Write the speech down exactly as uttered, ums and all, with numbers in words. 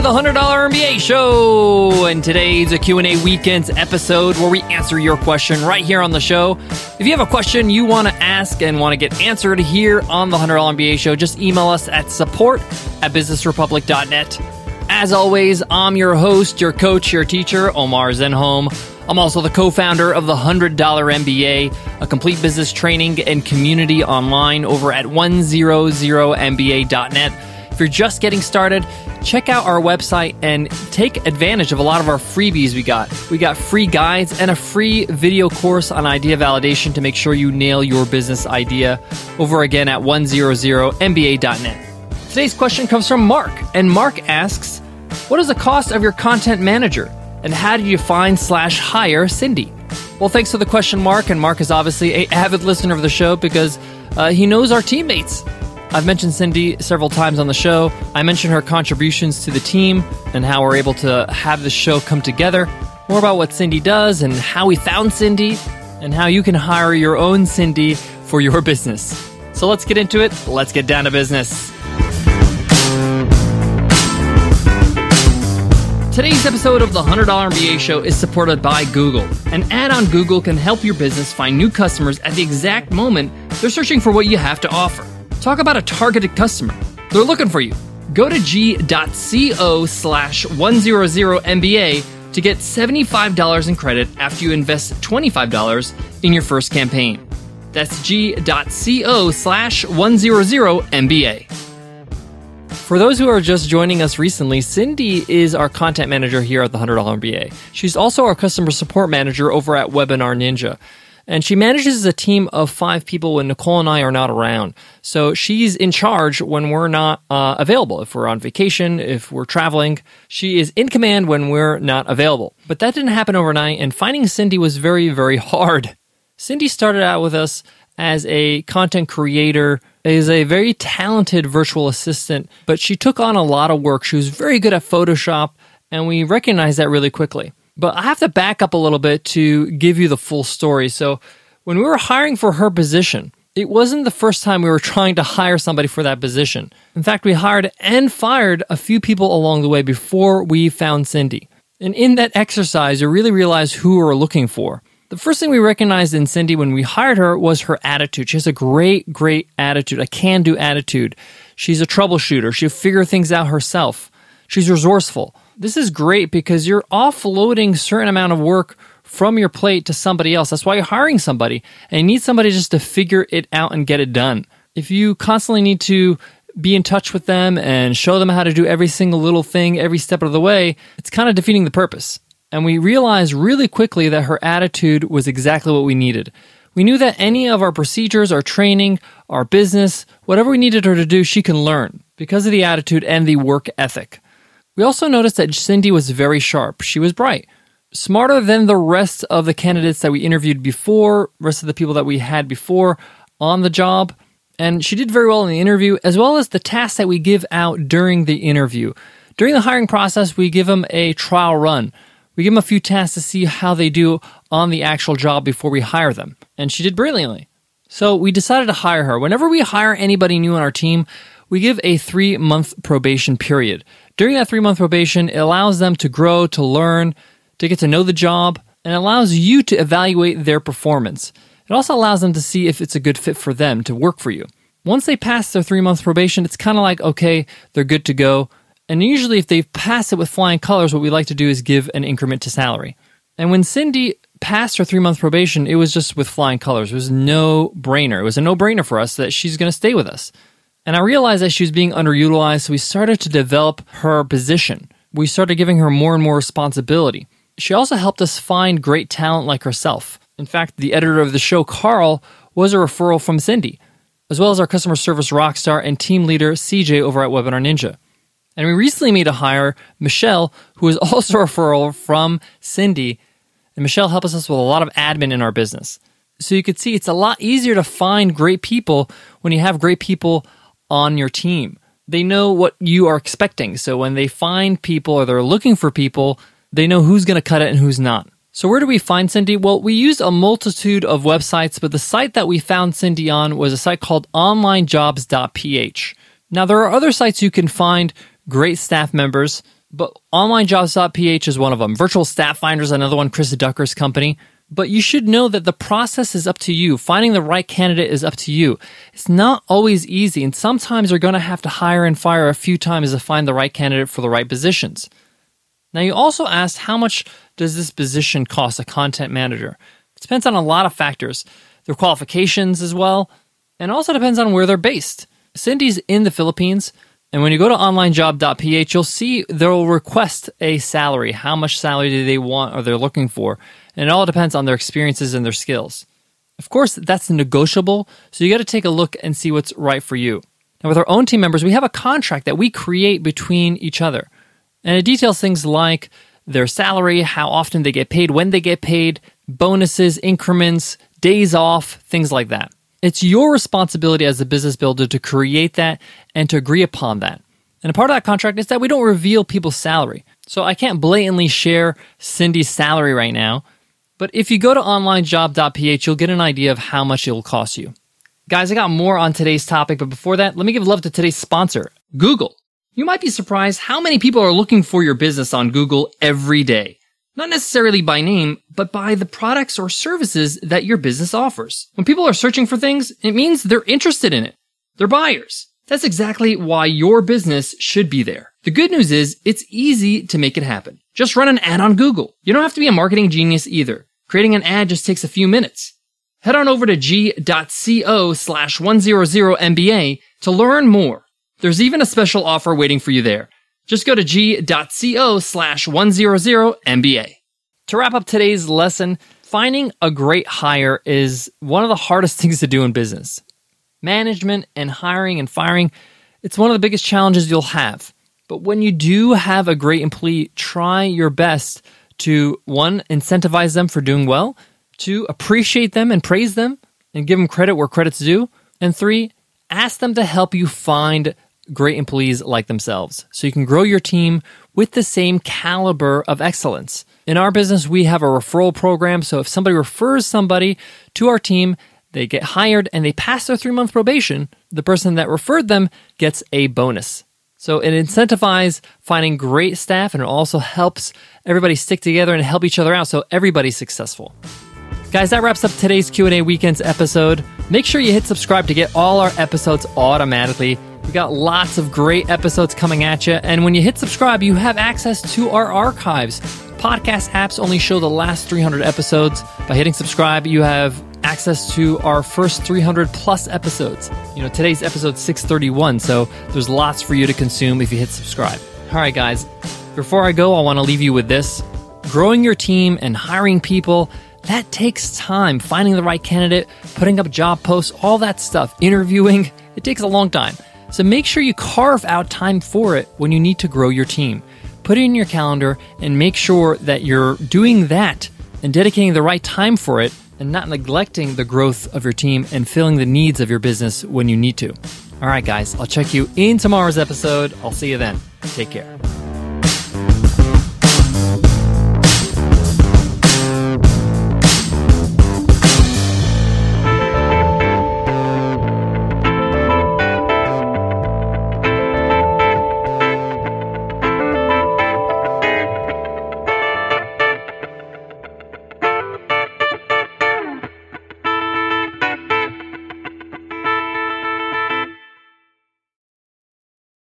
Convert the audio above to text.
the one hundred dollar M B A Show, and today's a Q and A Weekends episode where we answer your question right here on the show. If you have a question you want to ask and want to get answered here on the one hundred dollar M B A Show, just email us at support at business republic dot net. As always, I'm your host, your coach, your teacher, Omar Zenhom. I'm also the co-founder of the one hundred dollar M B A, a complete business training and community online over at one hundred M B A dot net. If you're just getting started, check out our website and take advantage of a lot of our freebies we got. We got free guides and a free video course on idea validation to make sure you nail your business idea over again at one hundred M B A dot net. Today's question comes from Mark, and Mark asks, what is the cost of your content manager, and how do you find slash hire Cindy? Well, thanks for the question, Mark, and Mark is obviously an avid listener of the show because uh, he knows our teammates. I've mentioned Cindy several times on the show. I mentioned her contributions to the team and how we're able to have the show come together. More about what Cindy does and how we found Cindy and how you can hire your own Cindy for your business. So let's get into it. Let's get down to business. Today's episode of the one hundred dollar M B A Show is supported by Google. An ad on Google can help your business find new customers at the exact moment they're searching for what you have to offer. Talk about a targeted customer. They're looking for you. Go to g.co slash 100MBA to get seventy-five dollars in credit after you invest twenty-five dollars in your first campaign. That's g.co slash 100MBA. For those who are just joining us recently, Cindy is our content manager here at the one hundred dollar M B A. She's also our customer support manager over at Webinar Ninja. And she manages a team of five people when Nicole and I are not around. So she's in charge when we're not uh, available. If we're on vacation, if we're traveling, she is in command when we're not available. But that didn't happen overnight, and finding Cindy was very, very hard. Cindy started out with us as a content creator, is a very talented virtual assistant, but she took on a lot of work. She was very good at Photoshop, and we recognized that really quickly. But I have to back up a little bit to give you the full story. So when we were hiring for her position, it wasn't the first time we were trying to hire somebody for that position. In fact, we hired and fired a few people along the way before we found Cindy. And in that exercise, you really realize who we were looking for. The first thing we recognized in Cindy when we hired her was her attitude. She has a great, great attitude, a can-do attitude. She's a troubleshooter. She'll figure things out herself. She's resourceful. This is great because you're offloading a certain amount of work from your plate to somebody else. That's why you're hiring somebody, and you need somebody just to figure it out and get it done. If you constantly need to be in touch with them and show them how to do every single little thing every step of the way, it's kind of defeating the purpose. And we realized really quickly that her attitude was exactly what we needed. We knew that any of our procedures, our training, our business, whatever we needed her to do, she can learn because of the attitude and the work ethic. We also noticed that Cindy was very sharp. She was bright, smarter than the rest of the candidates that we interviewed before, rest of the people that we had before on the job. And she did very well in the interview, as well as the tasks that we give out during the interview. During the hiring process, we give them a trial run. We give them a few tasks to see how they do on the actual job before we hire them. And she did brilliantly. So we decided to hire her. Whenever we hire anybody new on our team, we give a three-month probation period. During that three-month probation, it allows them to grow, to learn, to get to know the job, and allows you to evaluate their performance. It also allows them to see if it's a good fit for them to work for you. Once they pass their three-month probation, it's kind of like, okay, they're good to go. And usually if they pass it with flying colors, what we like to do is give an increment to salary. And when Cindy passed her three-month probation, it was just with flying colors. It was no brainer. It was a no-brainer for us that she's going to stay with us. And I realized that she was being underutilized, so we started to develop her position. We started giving her more and more responsibility. She also helped us find great talent like herself. In fact, the editor of the show, Carl, was a referral from Cindy, as well as our customer service rockstar and team leader, C J, over at Webinar Ninja. And we recently made a hire, Michelle, who is also a referral from Cindy. And Michelle helps us with a lot of admin in our business. So you could see it's a lot easier to find great people when you have great people on your team. They know what you are expecting. So when they find people or they're looking for people, they know who's going to cut it and who's not. So where do we find Cindy? Well, we use a multitude of websites, but the site that we found Cindy on was a site called online jobs dot p h. Now, there are other sites you can find great staff members. but online jobs dot p h is one of them. Virtual Staff Finder is another one, Chris Ducker's company. But you should know that the process is up to you. Finding the right candidate is up to you. It's not always easy, and sometimes you're going to have to hire and fire a few times to find the right candidate for the right positions. Now, you also asked, how much does this position cost a content manager? It depends on a lot of factors, their qualifications as well, and also depends on where they're based. Cindy's in the Philippines, and when you go to online job dot p h, you'll see they'll request a salary. How much salary do they want or they're looking for? And it all depends on their experiences and their skills. Of course, that's negotiable, so you got to take a look and see what's right for you. Now, with our own team members, we have a contract that we create between each other. And it details things like their salary, how often they get paid, when they get paid, bonuses, increments, days off, things like that. It's your responsibility as a business builder to create that and to agree upon that. And a part of that contract is that we don't reveal people's salary. So I can't blatantly share Cindy's salary right now. But if you go to online job dot p h, you'll get an idea of how much it will cost you. Guys, I got more on today's topic, but before that, let me give love to today's sponsor, Google. You might be surprised how many people are looking for your business on Google every day. Not necessarily by name, but by the products or services that your business offers. When people are searching for things, it means they're interested in it. They're buyers. That's exactly why your business should be there. The good news is, it's easy to make it happen. Just run an ad on Google. You don't have to be a marketing genius either. Creating an ad just takes a few minutes. Head on over to g dot co slash one hundred M B A to learn more. There's even a special offer waiting for you there. Just go to g dot co slash one hundred M B A. To wrap up today's lesson, finding a great hire is one of the hardest things to do in business. Management and hiring and firing, it's one of the biggest challenges you'll have. But when you do have a great employee, try your best to, one, incentivize them for doing well, two, appreciate them and praise them and give them credit where credit's due, and three, ask them to help you find great employees like themselves so you can grow your team with the same caliber of excellence. In our business, we have a referral program, so if somebody refers somebody to our team, they get hired and they pass their three-month probation, the person that referred them gets a bonus. So it incentivizes finding great staff, and it also helps everybody stick together and help each other out so everybody's successful. Guys, that wraps up today's Q and A Weekends episode. Make sure you hit subscribe to get all our episodes automatically. We got lots of great episodes coming at you, and when you hit subscribe, you have access to our archives. Podcast apps only show the last three hundred episodes. By hitting subscribe, you have access to our first three hundred plus episodes. You know, today's episode six thirty-one, so there's lots for you to consume if you hit subscribe. All right, guys, before I go, I want to leave you with this. Growing your team and hiring people, that takes time. Finding the right candidate, putting up job posts, all that stuff, interviewing, it takes a long time. So make sure you carve out time for it when you need to grow your team. Put it in your calendar and make sure that you're doing that and dedicating the right time for it and not neglecting the growth of your team and filling the needs of your business when you need to. All right, guys, I'll check you in tomorrow's episode. I'll see you then. Take care.